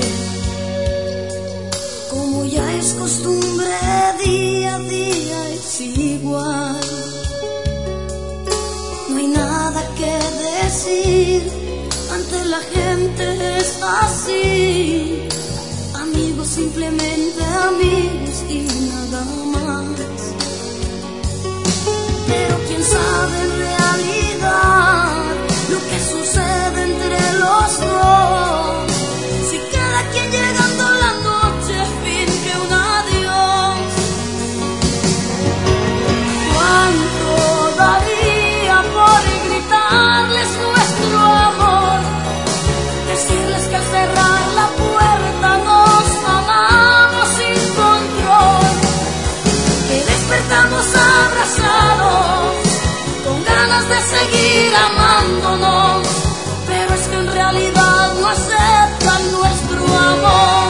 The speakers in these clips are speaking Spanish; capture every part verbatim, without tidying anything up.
Como ya es costumbre, día a día es igual. No hay nada que decir, ante la gente es así. Amigos, simplemente amigos y nada más. Pero quién sabe en realidad lo que sucede entre los dos. Si cada quien llegando la noche finge un adiós. ¿Cuánto daría por gritarles nuestro amor? Decirles que al cerrar la puerta nos amamos sin control, que despertamos abrazados con ganas de seguir amándonos, pero es que en realidad no aceptan nuestro amor.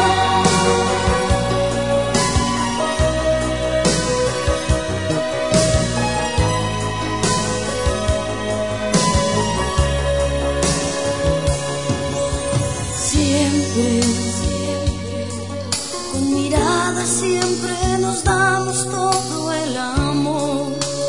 Siempre, siempre, con miradas siempre nos damos todo el amor.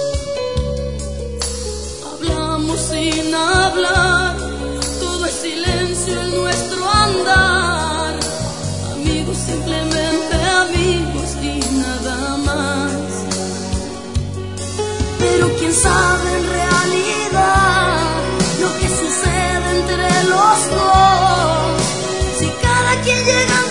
Hablamos sin hablar, todo es silencio en nuestro andar. Amigos, simplemente amigos y nada más. Pero quién sabe en realidad lo que sucede entre los dos. Si cada quien llega